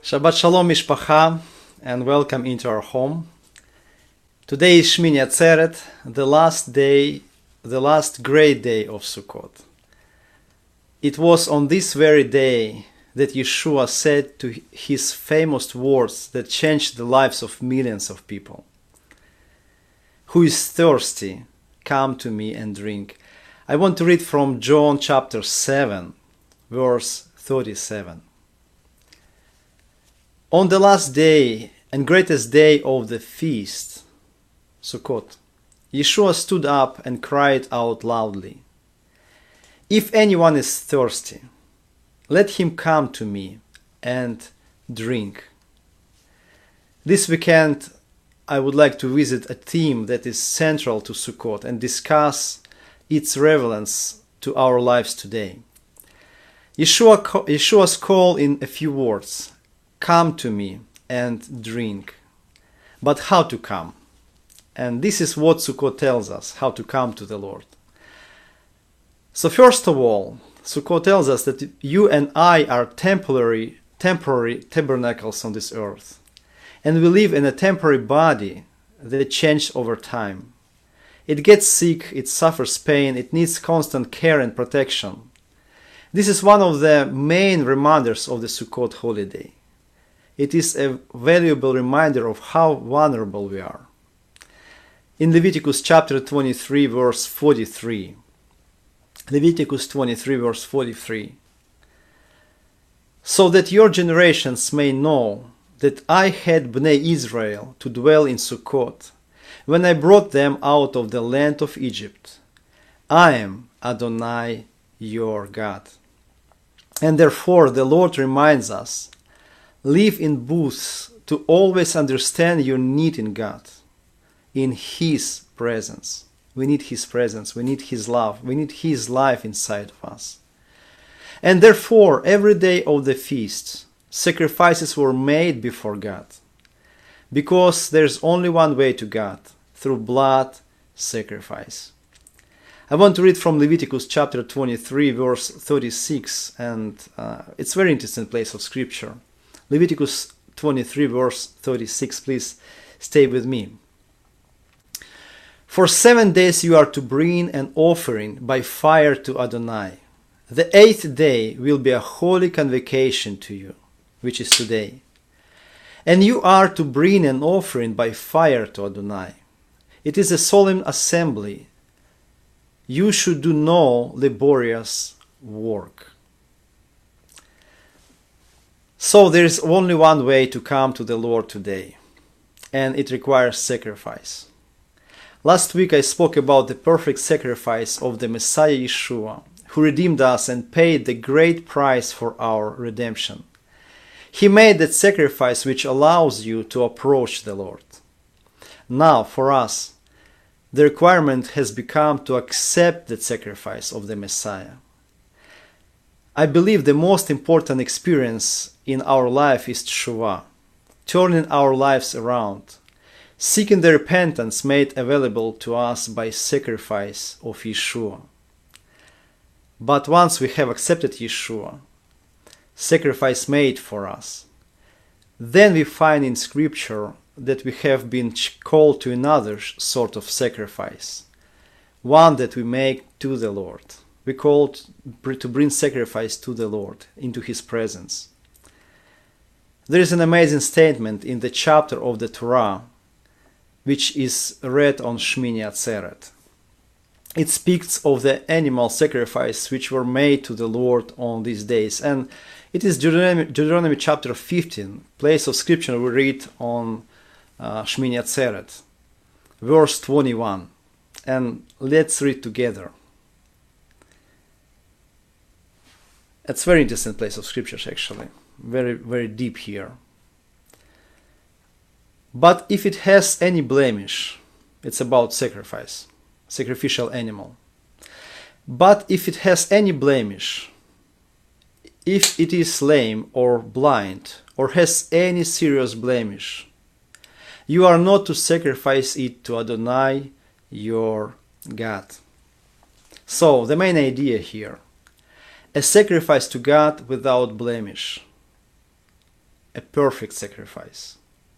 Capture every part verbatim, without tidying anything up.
Shabbat Shalom Mishpacha, and welcome into our home. Today is Shmini Atzeret, the last day, the last great day of Sukkot. It was on this very day that Yeshua said to his famous words that changed the lives of millions of people. Who is thirsty, come to me and drink. I want to read from John chapter seven, verse thirty-seven. On the last day and greatest day of the feast, Sukkot, Yeshua stood up and cried out loudly, "If anyone is thirsty, let him come to me and drink." This weekend, I would like to visit a theme that is central to Sukkot and discuss its relevance to our lives today. Yeshua, Yeshua's call in a few words: come to me and drink. But how to come? And this is what Sukkot tells us, how to come to the Lord. So first of all, Sukkot tells us that you and I are temporary, temporary tabernacles on this earth. And we live in a temporary body that changes over time. It gets sick, it suffers pain, it needs constant care and protection. This is one of the main reminders of the Sukkot holiday. It is a valuable reminder of how vulnerable we are. In Leviticus chapter twenty-three, verse forty-three, Leviticus twenty-three, verse forty-three, so that your generations may know that I had Bnei Israel to dwell in Sukkot, when I brought them out of the land of Egypt. I am Adonai your God. And therefore the Lord reminds us, live in booths to always understand your need in God, in His presence. We need His presence, we need His love, we need His life inside of us. And therefore, every day of the feast, sacrifices were made before God, because there's only one way to God, through blood sacrifice. I want to read from Leviticus chapter twenty-three, verse thirty-six, and uh, it's a very interesting place of scripture. Leviticus twenty-three, verse thirty-six, please stay with me. For seven days you are to bring an offering by fire to Adonai. The eighth day will be a holy convocation to you, which is today. And you are to bring an offering by fire to Adonai. It is a solemn assembly. You should do no laborious work. So there is only one way to come to the Lord today, and it requires sacrifice. Last week I spoke about the perfect sacrifice of the Messiah Yeshua, who redeemed us and paid the great price for our redemption. He made that sacrifice which allows you to approach the Lord. Now, for us, the requirement has become to accept that sacrifice of the Messiah. I believe the most important experience in our life is Teshuvah, turning our lives around, seeking the repentance made available to us by sacrifice of Yeshua. But once we have accepted Yeshua, sacrifice made for us, then we find in Scripture that we have been called to another sort of sacrifice, one that we make to the Lord. We called to bring sacrifice to the Lord, into His presence. There is an amazing statement in the chapter of the Torah, which is read on Shmini Atzeret. It speaks of the animal sacrifice which were made to the Lord on these days. And it is Deuteronomy, Deuteronomy chapter fifteen, place of scripture we read on uh, Shmini Atzeret, verse twenty-one. And let's read together. It's a very interesting place of scriptures, actually. Very, very deep here. But if it has any blemish, it's about sacrifice, sacrificial animal. But if it has any blemish, if it is lame or blind, or has any serious blemish, you are not to sacrifice it to Adonai, your God. So, the main idea here, a sacrifice to God without blemish. a perfect sacrifice.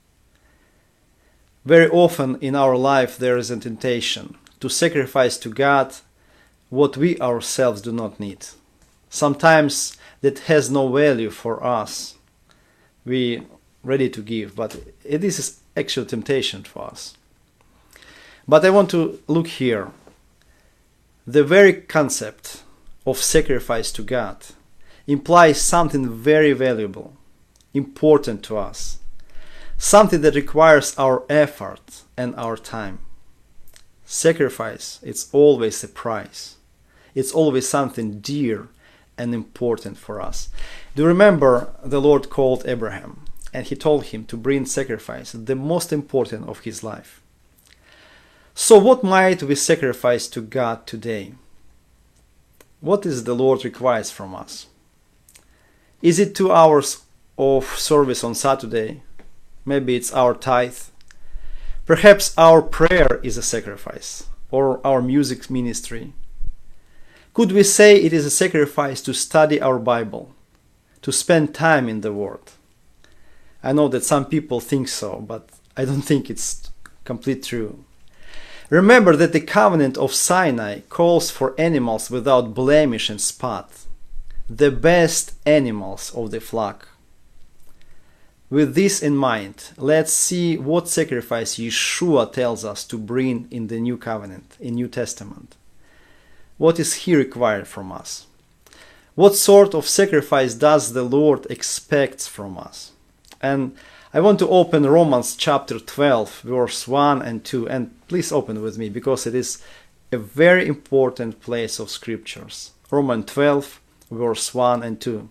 Very often in our life there is a temptation to sacrifice to God what we ourselves do not need. Sometimes that has no value for us. We ready to give, but it is actual temptation for us. But I want to look here. The very concept of sacrifice to God implies something very valuable, important to us, something that requires our effort and our time. Sacrifice, it's always a price. It's always something dear and important for us. Do you remember the Lord called Abraham and he told him to bring sacrifice, the most important of his life? So what might we sacrifice to God today? What is the Lord requires from us? Is it two hours of service on Saturday? Maybe it's our tithe. Perhaps our prayer is a sacrifice, or our music ministry. Could we say it is a sacrifice to study our Bible, to spend time in the Word? I know that some people think so, but I don't think it's completely true. Remember that the covenant of Sinai calls for animals without blemish and spot, the best animals of the flock. With this in mind, let's see what sacrifice Yeshua tells us to bring in the New Covenant, in New Testament. What is He required from us? What sort of sacrifice does the Lord expect from us? And I want to open Romans chapter twelve, verse one and two, and please open with me because it is a very important place of scriptures. Romans twelve, verse one and two.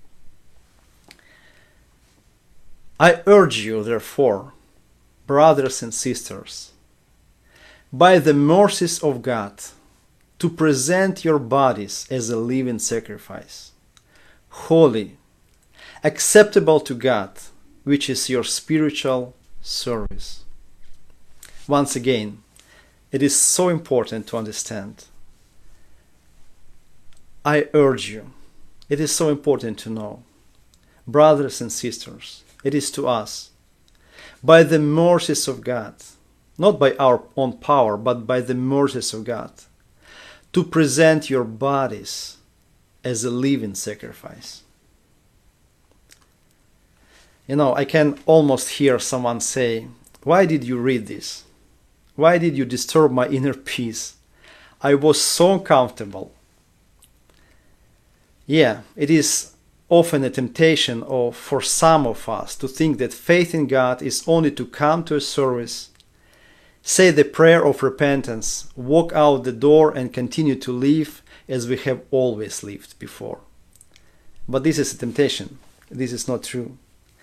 I urge you, therefore, brothers and sisters, by the mercies of God, to present your bodies as a living sacrifice, holy, acceptable to God, which is your spiritual service. Once again, it is so important to understand. I urge you, it is so important to know, brothers and sisters, it is to us, by the mercies of God, not by our own power, but by the mercies of God, to present your bodies as a living sacrifice. You know, I can almost hear someone say, why did you read this? Why did you disturb my inner peace? I was so uncomfortable. Yeah, it is often a temptation of, for some of us to think that faith in God is only to come to a service, say the prayer of repentance, walk out the door and continue to live as we have always lived before. But this is a temptation. This is not true.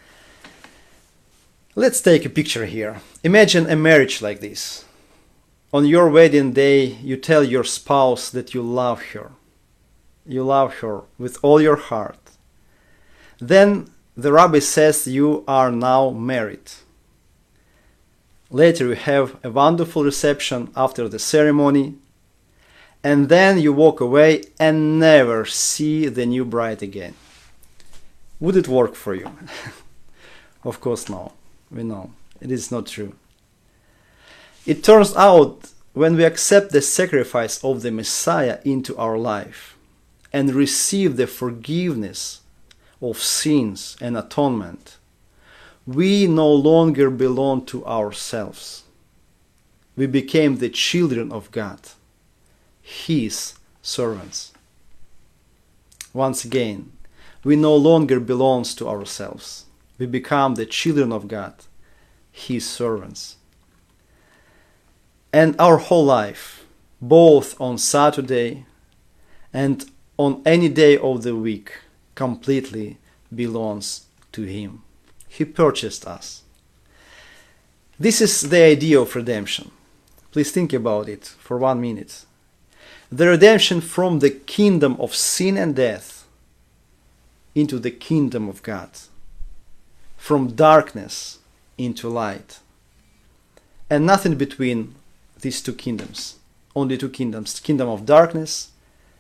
Let's take a picture here. Imagine a marriage like this. On your wedding day, you tell your spouse that you love her. You love her with all your heart. Then the rabbi says you are now married. Later you have a wonderful reception after the ceremony, and then you walk away and never see the new bride again. Would it work for you? Of course no. We know it is not true. It turns out when we accept the sacrifice of the Messiah into our life and receive the forgiveness of sins and atonement, we no longer belong to ourselves. We became the children of God, His servants. Once again, we no longer belong to ourselves. We become the children of God, His servants. And our whole life, both on Saturday and on any day of the week, completely belongs to Him. He purchased us. This is the idea of redemption. Please think about it for one minute. The redemption from the kingdom of sin and death into the kingdom of God. From darkness into light. And nothing between these two kingdoms. Only two kingdoms. Kingdom of darkness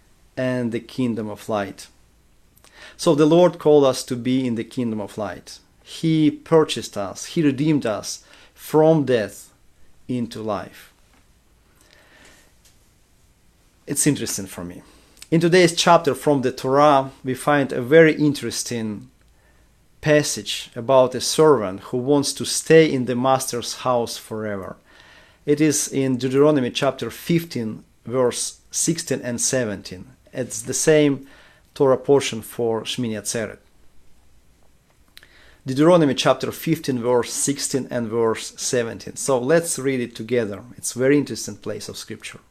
and the kingdom of light. So the Lord called us to be in the kingdom of light. He purchased us. He redeemed us from death into life. It's interesting for me. In today's chapter from the Torah, we find a very interesting passage about a servant who wants to stay in the master's house forever. It is in Deuteronomy chapter fifteen, verse sixteen and seventeen. It's the same Torah portion for Shmini Atzeret. Deuteronomy chapter fifteen, verse sixteen and verse seventeen. So let's read it together. It's a very interesting place of scripture.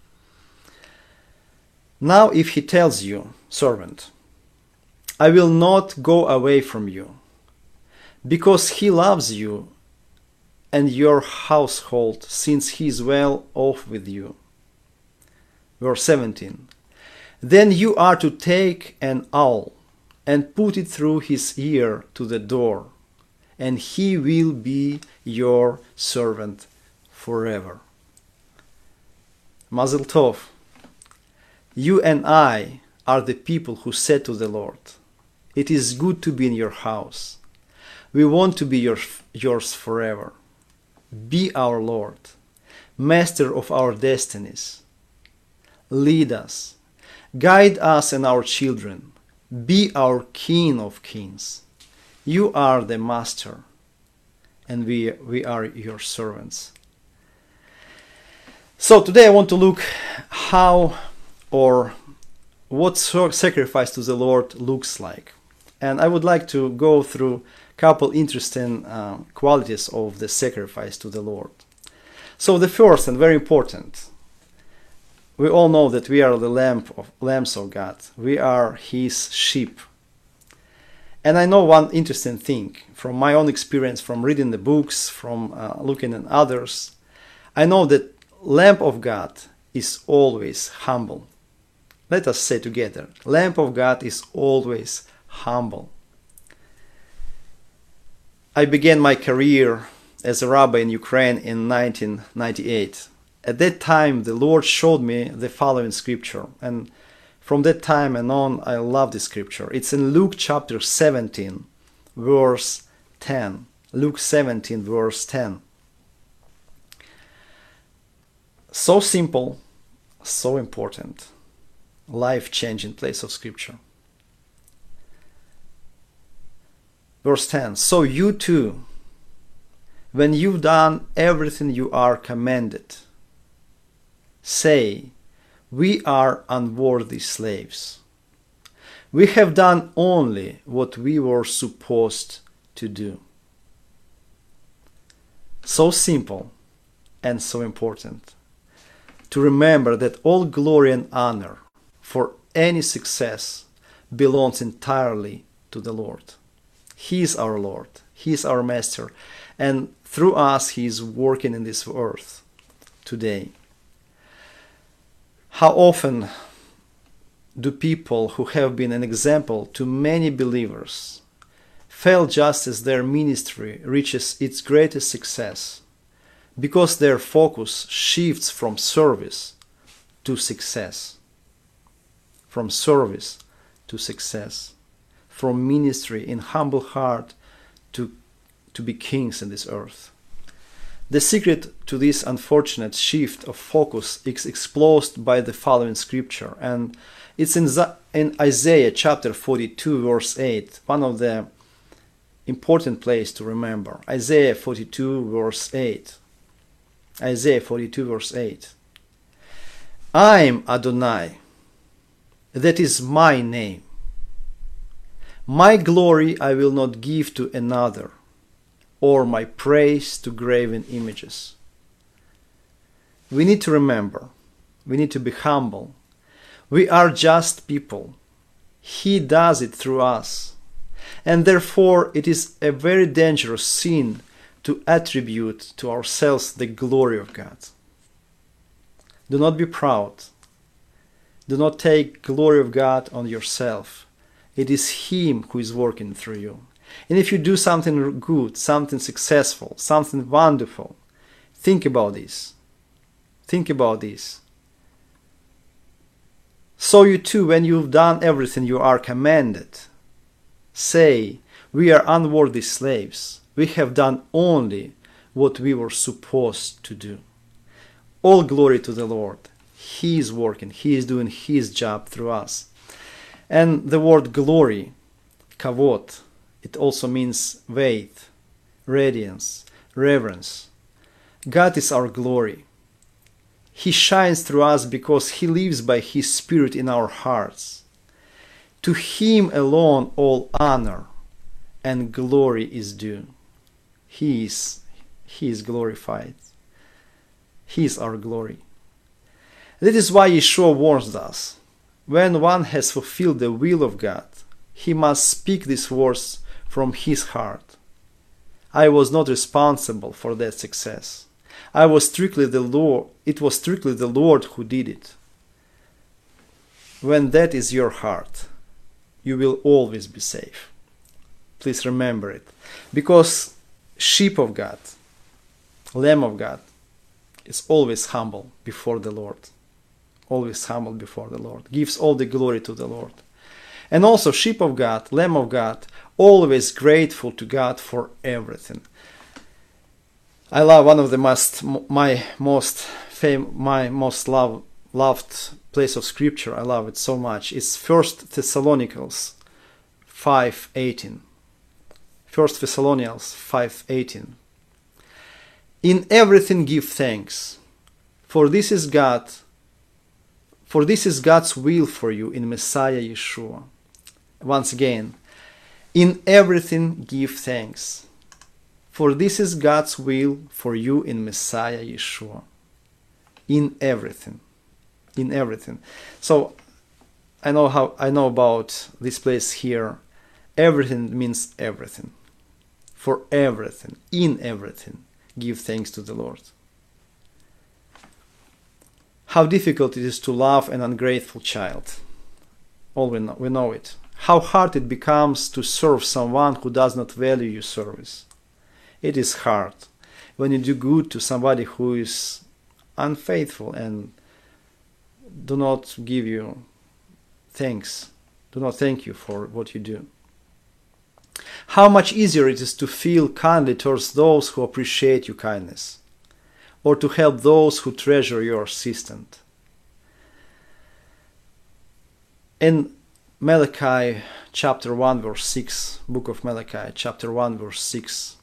Now if he tells you, servant, I will not go away from you, because he loves you and your household, since he is well off with you. Verse seventeen. Then you are to take an awl and put it through his ear to the door, and he will be your servant forever. Mazel Tov. You and I are the people who said to the Lord, it is good to be in your house. We want to be your, yours forever. Be our Lord, master of our destinies. Lead us, guide us and our children. Be our King of kings. You are the master, and we, we are your servants. So today I want to look how or what sacrifice to the Lord looks like. And I would like to go through a couple interesting uh, qualities of the sacrifice to the Lord. So the first and very important, we all know that we are the lamb of, lambs of God. We are his sheep. And I know one interesting thing from my own experience, from reading the books, from uh, looking at others. I know that Lamb of God is always humble. Let us say together, Lamb of God is always humble. I began my career as a rabbi in Ukraine in nineteen ninety-eight. At that time, the Lord showed me the following scripture, and from that time and on, I love this scripture. It's in Luke chapter seventeen, verse ten. Luke seventeen, verse ten. So simple, so important. Life-changing place of scripture. Verse ten. So you too, when you've done everything you are commanded, say, we are unworthy slaves. We have done only what we were supposed to do. So simple and so important to remember that all glory and honor for any success belongs entirely to the Lord. He is our Lord. He is our Master. And through us, He is working in this earth today. How often do people who have been an example to many believers fail just as their ministry reaches its greatest success because their focus shifts from service to success, from service to success, from ministry in humble heart to, to be kings in this earth. The secret to this unfortunate shift of focus is exposed by the following scripture, and it's in, in Isaiah chapter forty-two, verse eight, one of the important places to remember. Isaiah forty-two, verse eight. Isaiah forty-two, verse eight. I'm Adonai, that is my name. My glory I will not give to another, or my praise to graven images. We need to remember, we need to be humble. We are just people. He does it through us. And therefore it is a very dangerous sin to attribute to ourselves the glory of God. Do not be proud. Do not take glory of God on yourself. It is Him who is working through you. And if you do something good, something successful, something wonderful, think about this. Think about this. So you too, when you've done everything you are commanded, say, We are unworthy slaves. We have done only what we were supposed to do. All glory to the Lord. He is working. He is doing His job through us. And the word glory, kavod, it also means weight, radiance, reverence. God is our glory. He shines through us because He lives by His Spirit in our hearts. To Him alone all honor and glory is due. He is, He is glorified. He is our glory. That is why Yeshua warns us. When one has fulfilled the will of God, he must speak these words from his heart. I was not responsible for that success. I was strictly the Lord. It was strictly the Lord who did it. When that is your heart, you will always be safe. Please remember it. Because sheep of God, lamb of God, is always humble before the Lord. Always humble before the Lord. Gives all the glory to the Lord. And also sheep of God, lamb of God, always grateful to God for everything. I love one of the most, my most fam, my most love, loved place of scripture. I love it so much. It's First Thessalonians five eighteen. First Thessalonians five eighteen. In everything give thanks, for this is God, for this is God's will for you in Messiah Yeshua. Once again, in everything give thanks, for this is God's will for you in Messiah Yeshua. In everything. In everything. So I know how I know about this place here. Everything means everything. For everything, in everything, give thanks to the Lord. How difficult it is to love an ungrateful child. All we know, we know it. How hard it becomes to serve someone who does not value your service. It is hard when you do good to somebody who is unfaithful and do not give you thanks, do not thank you for what you do. How much easier it is to feel kindly towards those who appreciate your kindness, or to help those who treasure your assistance. In Malachi chapter one verse six, book of Malachi chapter one verse six,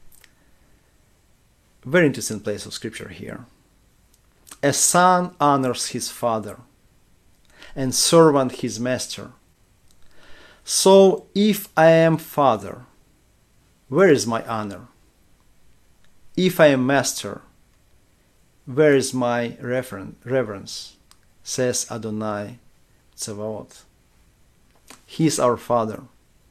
very interesting place of scripture here. A son honors his father, and servant his master. So if I am father, where is my honor? If I am master, where is my reverence? Says Adonai Tzevaot. He is our father.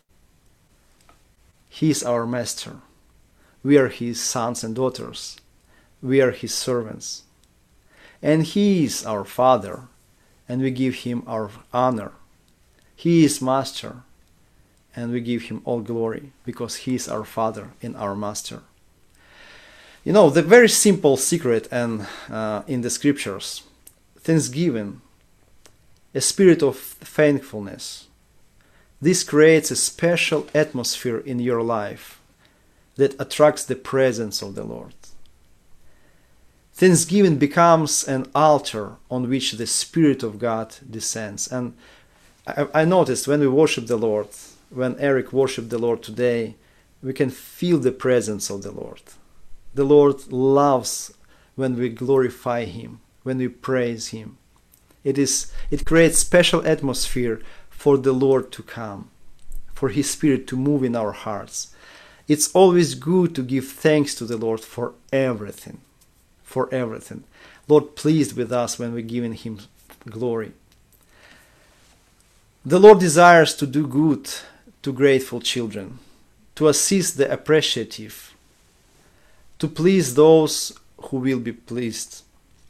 He is our master. We are his sons and daughters. We are his servants. And he is our father, and we give him our honor. He is master, and we give him all glory, because he is our father and our master. You know, the very simple secret and uh, in the scriptures, thanksgiving, a spirit of thankfulness. This creates a special atmosphere in your life that attracts the presence of the Lord. Thanksgiving becomes an altar on which the Spirit of God descends. And I, I noticed when we worship the Lord, when Eric worshiped the Lord today, we can feel the presence of the Lord. The Lord loves when we glorify Him, when we praise Him. It is, it creates special atmosphere for the Lord to come, for His Spirit to move in our hearts. It's always good to give thanks to the Lord for everything, for everything. Lord pleased with us when we're giving Him glory. The Lord desires to do good to grateful children, to assist the appreciative, to please those who will be pleased.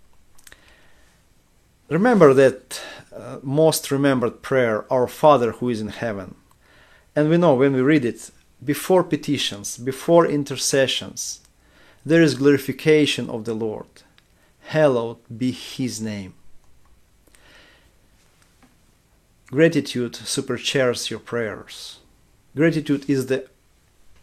Remember that uh, most remembered prayer, Our Father who is in heaven. And we know when we read it, before petitions, before intercessions, there is glorification of the Lord. Hallowed be His name. Gratitude supercharges your prayers. Gratitude is the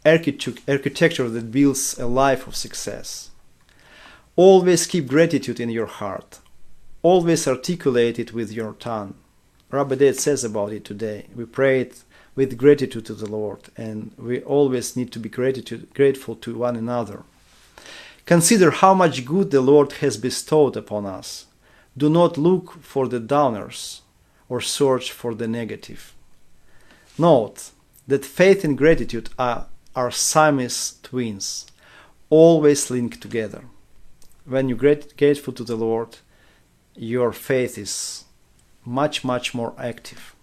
architecture that builds a life of success. Always keep gratitude in your heart. Always articulate it with your tongue. Rabbi Dad says about it today. We pray it with gratitude to the Lord, and we always need to be gratitude, grateful to one another. Consider how much good the Lord has bestowed upon us. Do not look for the downers or search for the negative. Note that faith and gratitude are, are Siamese twins, always linked together. When you're grat- grateful to the Lord, your faith is much, much more active.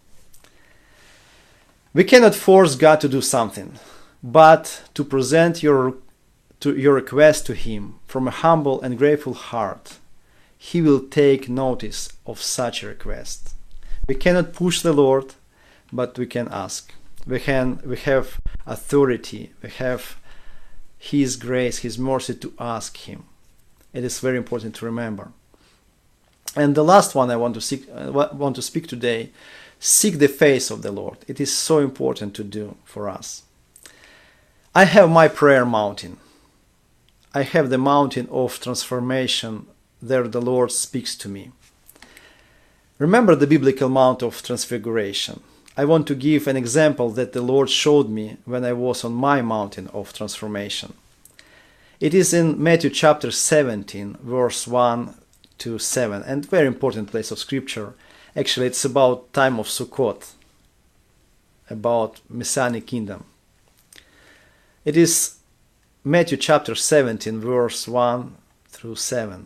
We cannot force God to do something, but to present your, to your request to Him from a humble and grateful heart, He will take notice of such a request. We cannot push the Lord, but we can ask. We can. We have authority. We have His grace, His mercy to ask Him. It is very important to remember. And the last one I want to seek, uh, want to speak today: seek the face of the Lord. It is so important to do for us. I have my prayer mountain. I have the mountain of transformation. There the Lord speaks to me. Remember the biblical Mount of Transfiguration. I want to give an example that the Lord showed me when I was on my mountain of transformation. It is in Matthew chapter seventeen, verse one to seven, and very important place of scripture. Actually, it's about time of Sukkot, about Messianic kingdom. It is Matthew chapter seventeen, verse one through seven.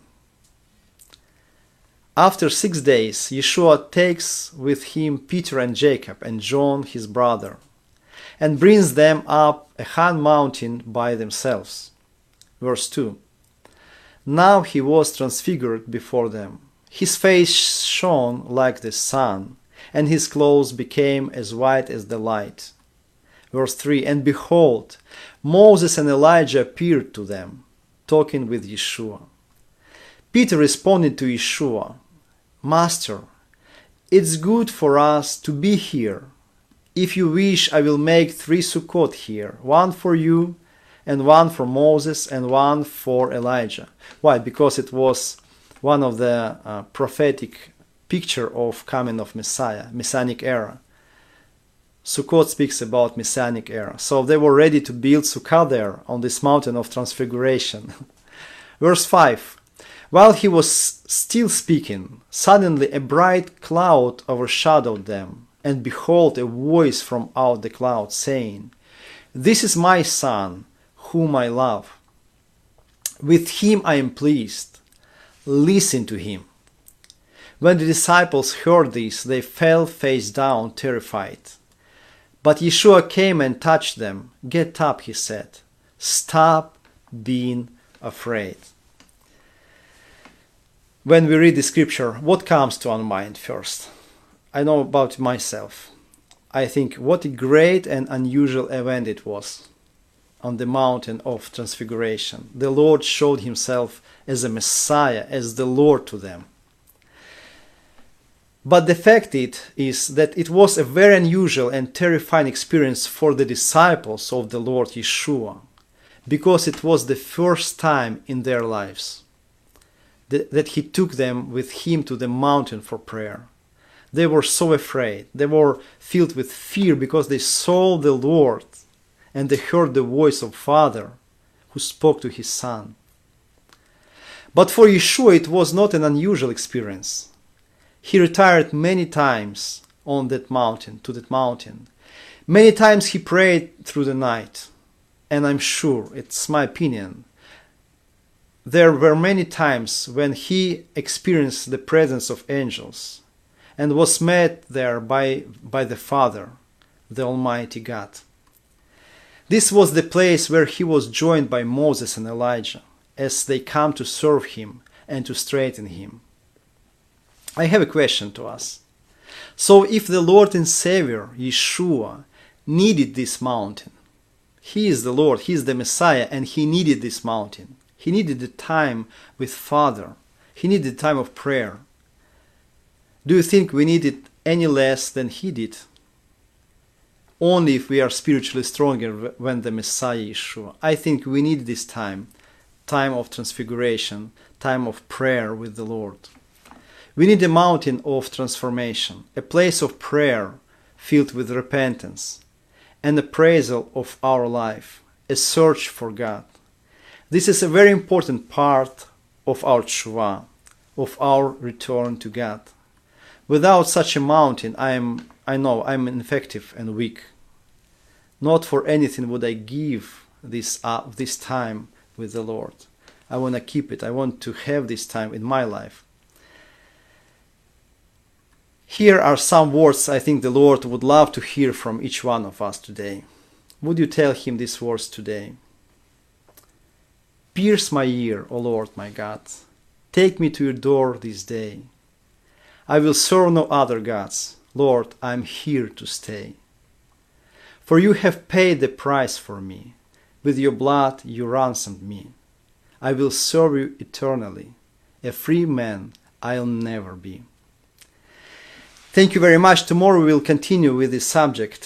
After six days, Yeshua takes with him Peter and Jacob and John his brother, and brings them up a high mountain by themselves. Verse two. Now he was transfigured before them. His face shone like the sun, and his clothes became as white as the light. Verse three. And behold, Moses and Elijah appeared to them, talking with Yeshua. Peter responded to Yeshua, Master, it's good for us to be here. If you wish, I will make three Sukkot here, one for you, and one for Moses, and one for Elijah. Why? Because it was one of the uh, prophetic picture of coming of Messiah, Messianic era. Sukkot speaks about Messianic era. So they were ready to build Sukkah there on this mountain of transfiguration. Verse five. While he was still speaking, suddenly a bright cloud overshadowed them, and behold, a voice from out the cloud saying, This is my Son, whom I love. With him I am pleased. Listen to him. When the disciples heard this, they fell face down, terrified. But Yeshua came and touched them. Get up, he said. Stop being afraid. When we read the scripture, what comes to our mind first? I know about myself. I think what a great and unusual event it was on the mountain of transfiguration. The Lord showed himself as a Messiah, as the Lord to them. But the fact it is that it was a very unusual and terrifying experience for the disciples of the Lord Yeshua, because it was the first time in their lives that he took them with him to the mountain for prayer. They were so afraid. They were filled with fear because they saw the Lord and they heard the voice of Father who spoke to his Son. But for Yeshua it was not an unusual experience. He retired many times on that mountain, to that mountain. Many times he prayed through the night. And I'm sure, it's my opinion, there were many times when he experienced the presence of angels and was met there by, by the Father, the Almighty God. This was the place where he was joined by Moses and Elijah as they come to serve him and to strengthen him. I have a question to us. So if the Lord and Savior, Yeshua, needed this mountain, he is the Lord, he is the Messiah, and he needed this mountain. He needed the time with Father. He needed the time of prayer. Do you think we need it any less than he did? only if we are spiritually stronger than the Messiah Yeshua. I think we need this time, time of transfiguration, time of prayer with the Lord. We need a mountain of transformation, a place of prayer filled with repentance, an appraisal of our life, a search for God. This is a very important part of our tshuva, of our return to God. Without such a mountain, I am, I know I am ineffective and weak. Not for anything would I give this uh, this time with the Lord. I want to keep it. I want to have this time in my life. Here are some words I think the Lord would love to hear from each one of us today. Would you tell Him these words today? Pierce my ear, O Lord my God. Take me to your door this day. I will serve no other gods. Lord, I am here to stay. For you have paid the price for me. With your blood you ransomed me. I will serve you eternally. A free man I'll never be. Thank you very much. Tomorrow we will continue with this subject.